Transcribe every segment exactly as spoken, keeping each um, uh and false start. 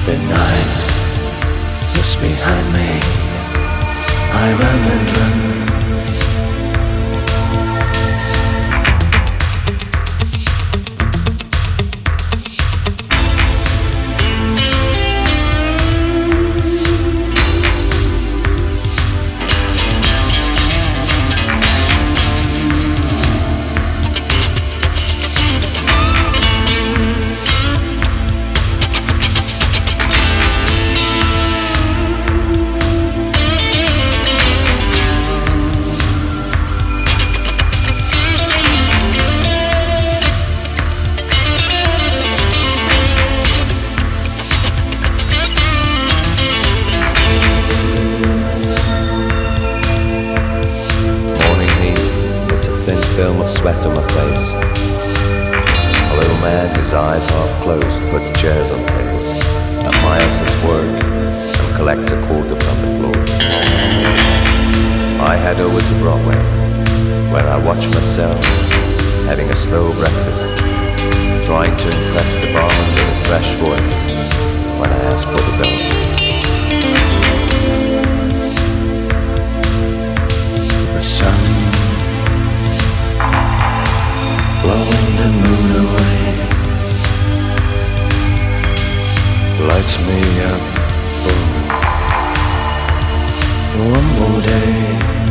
The night is behind me. I run and run. Film of sweat on my face. A little man whose eyes half closed puts chairs on tables, admires his work, and collects a quarter from the floor. I head over to Broadway, where I watch myself having a slow breakfast, trying to impress the barman with a fresh voice when I ask for the bill. The sun blowing the moon away lights me up for one more day.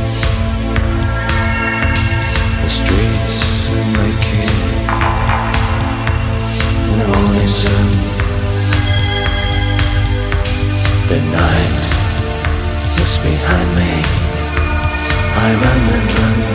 The streets are naked in the morning sun. The night is behind me. I run and run.